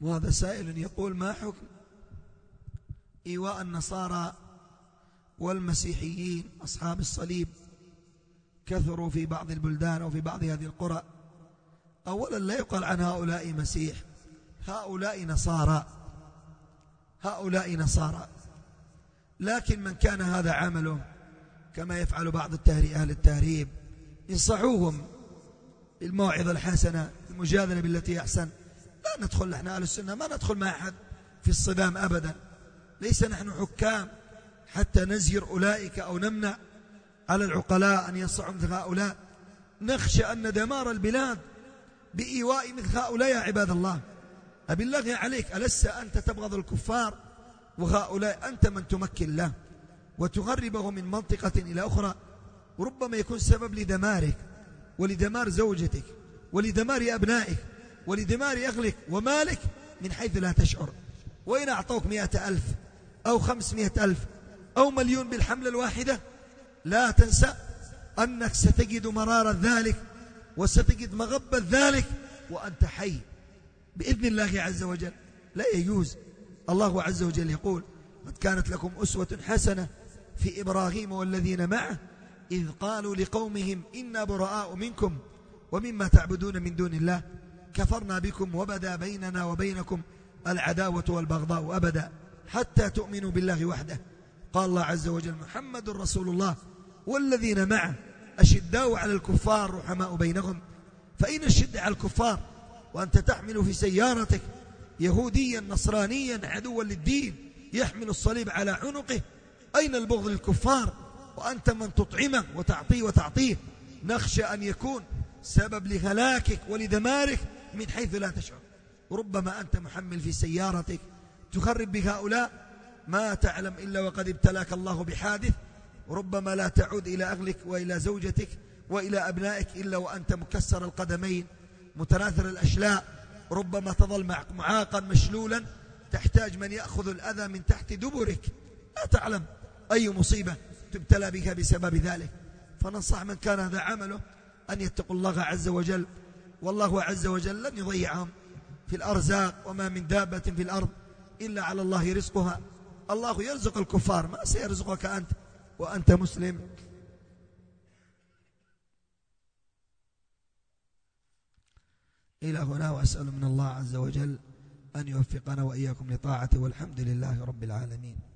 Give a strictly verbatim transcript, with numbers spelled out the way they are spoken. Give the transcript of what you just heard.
وهذا سائل يقول: ما حكم إيواء النصارى والمسيحيين أصحاب الصليب كثروا في بعض البلدان وفي بعض هذه القرى؟ أولا لا يقال عن هؤلاء مسيح، هؤلاء نصارى، هؤلاء نصارى. لكن من كان هذا عمله كما يفعل بعض التهري أهل التهريب، انصحوهم بالموعظة الحسنة، المجادلة بالتي أحسن. لا ندخل نحن أهل السنة، ما ندخل مع أحد في الصدام أبدا، ليس نحن حكام حتى نزجر أولئك أو نمنع على العقلاء أن ينصحوا مثل هؤلاء. نخشى أن دمار البلاد بإيواء مثل هؤلاء. يا عباد الله، أبي الله عليك، ألست أنت تبغض الكفار؟ وهؤلاء أنت من تمكن له وتغربه من منطقة إلى أخرى، وربما يكون سبب لدمارك ولدمار زوجتك ولدمار أبنائك ولدمار أهلك ومالك من حيث لا تشعر. وإن أعطوك مئة ألف أو خمسمائة ألف أو مليون بالحملة الواحدة، لا تنسى أنك ستجد مرارة ذلك وستجد مغبة ذلك وأنت حي بإذن الله عز وجل. لا يجوز. الله عز وجل يقول: قد كانت لكم أسوة حسنة في إبراهيم والذين معه إذ قالوا لقومهم إنا براء منكم ومما تعبدون من دون الله كفرنا بكم وبدا بيننا وبينكم العداوة والبغضاء أبدا حتى تؤمنوا بالله وحده. قال الله عز وجل: محمد رسول الله والذين معه أشداء على الكفار رحماء بينهم. فإن الشد على الكفار وأنت تحمل في سيارتك يهوديا نصرانيا عدوا للدين يحمل الصليب على عنقه، أين البغض للكفار وأنت من تطعمه وتعطيه وتعطيه؟ نخشى أن يكون سبب لهلاكك ولدمارك من حيث لا تشعر. وربما أنت محمل في سيارتك تخرب بهؤلاء ما تعلم إلا وقد ابتلاك الله بحادث، وربما لا تعود إلى أهلك وإلى زوجتك وإلى أبنائك إلا وأنت مكسر القدمين متناثر الأشلاء، ربما تظل معاقا مشلولا تحتاج من يأخذ الأذى من تحت دبرك. لا تعلم أي مصيبة تبتلى بك بسبب ذلك. فننصح من كان هذا عمله أن يتقوا الله عز وجل، والله عز وجل لن يضيعهم في الأرزاق، وما من دابة في الأرض إلا على الله رزقها. الله يرزق الكفار، ما سيرزقك أنت وأنت مسلم. إلى هنا، وأسأل من الله عز وجل أن يوفقنا وإياكم لطاعته، والحمد لله رب العالمين.